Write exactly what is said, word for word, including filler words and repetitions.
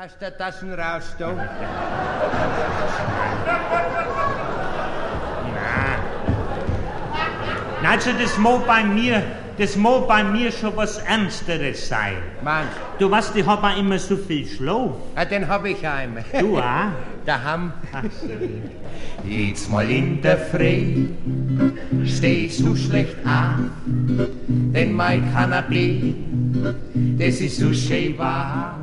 Hast du Taschen raus, du? Na, also das muss bei mir, das muss bei mir schon was Ernsteres sein. Meinst du? weißt, ich hab auch immer so viel Schlaf. Ja, den hab ich auch immer. Du auch? Daheim. Ach so. Jetzt mal in der Früh steh ich so schlecht auf, denn mein Kanapee, das ist so schön warm.